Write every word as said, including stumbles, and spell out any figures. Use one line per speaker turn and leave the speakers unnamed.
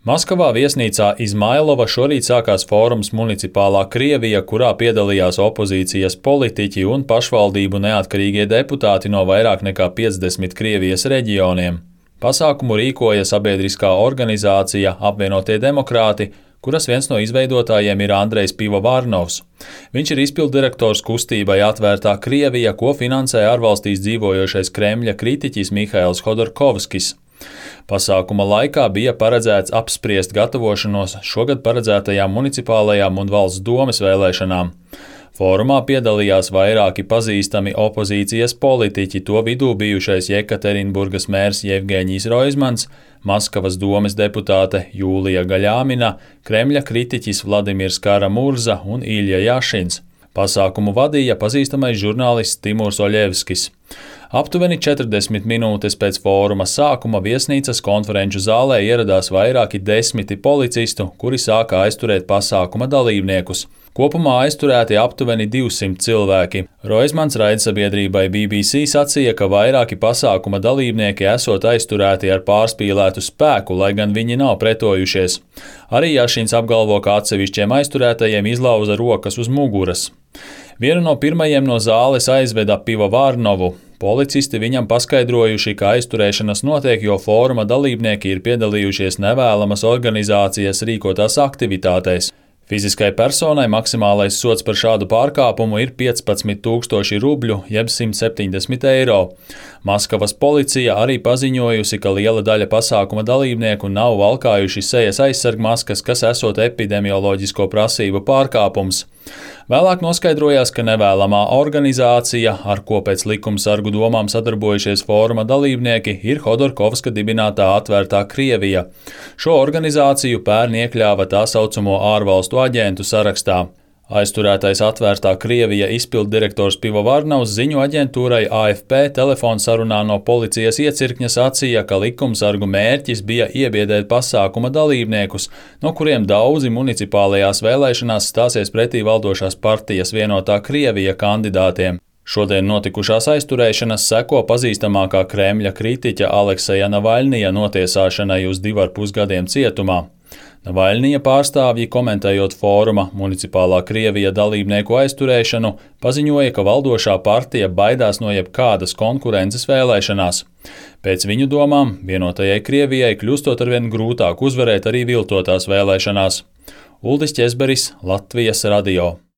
Maskavā viesnīcā Izmailova šorīt sākās fórums Municipālā Krievija, kurā piedalījās opozīcijas politiķi un pašvaldību neatkarīgie deputāti no vairāk nekā piecdesmit Krievijas reģioniem. Pasākumu rīkoja sabiedriskā organizācija Apvienotie demokrāti, kuras viens no izveidotājiem ir Andrejs Pivovarnovs. Viņš ir izpilddirektors kustībai Atvērtā Krievija, ko finansē ārvalstīs dzīvojošais Kremļa kritiķis Mihails Hodorkovskis. Pasākuma laikā bija paredzēts apspriest gatavošanos šogad paredzētajām municipālajām un valsts domes vēlēšanām. Fórumā piedalījās vairāki pazīstami opozīcijas politiķi, to vidū bijušais Jekaterinburgas mērs Jevgeņijs Roizmans, Maskavas domes deputāte Jūlija Gaļāmina, Kremļa kritiķis Vladimirs Kara-Murza un Ilja Jašins. Pasākumu vadīja pazīstamais žurnālists Timurs Oļevskis. Aptuveni četrdesmit minūtes pēc fóruma sākuma viesnīcas konferenču zālē ieradās vairāki desmiti policistu, kuri sāka aizturēt pasākuma dalībniekus. Kopumā aizturēti aptuveni divsimt cilvēki. Roizmans raidsabiedrībai B B C sacīja, ka vairāki pasākuma dalībnieki esot aizturēti ar pārspīlētu spēku, lai gan viņi nav pretojušies. Arī Jašins apgalvo, ka atsevišķiem aizturētajiem izlauza rokas uz muguras. Vienu no pirmajiem no zāles aizveda Pivovarnovu. Policisti viņam paskaidrojuši, ka aizturēšanas notiek, jo fóruma dalībnieki ir piedalījušies nevēlamas organizācijas rīkotās aktivitātēs. Fiziskai personai maksimālais sods par šādu pārkāpumu ir piecpadsmit tūkstoši rubļu, jeb simt septiņdesmit eiro. Maskavas policija arī paziņojusi, ka liela daļa pasākuma dalībnieku nav valkājuši sejas aizsargmaskas, kas esot epidemioloģisko prasību pārkāpums. Vēlāk noskaidrojās, ka nevēlamā organizācija, ar ko pēc likumsargu domām sadarbojušies fóruma dalībnieki, ir Hodorkovska dibinātā Atvērtā Krievija. Šo organizāciju pērn iekļāva tā saucamo ārvalstu aģentu sarakstā. Aizturētais Atvērtā Krievija izpilddirektors Pivovarnovs ziņu aģentūrai A F P telefonsarunā no policijas iecirkņa sacīja, ka likumsargu mērķis bija iebiedēt pasākuma dalībniekus, no kuriem daudzi municipālajās vēlēšanās stāsies pretī valdošās partijas Vienotā Krievija kandidātiem. Šodien notikušās aizturēšanas seko pazīstamākā Kremļa kritiķa Alekseja Navaļnija notiesāšanai uz divu ar pus gadiem cietumā. Navaļnija pārstāvji, komentējot fóruma Municipālā Krievija dalībnieku aizturēšanu, paziņoja, ka valdošā partija baidās no jebkādas konkurences vēlēšanās. Pēc viņu domām, Vienotajai Krievijai kļūstot arvien grūtāk uzvarēt arī viltotās vēlēšanās. Uldis Ķezberis, Latvijas radio.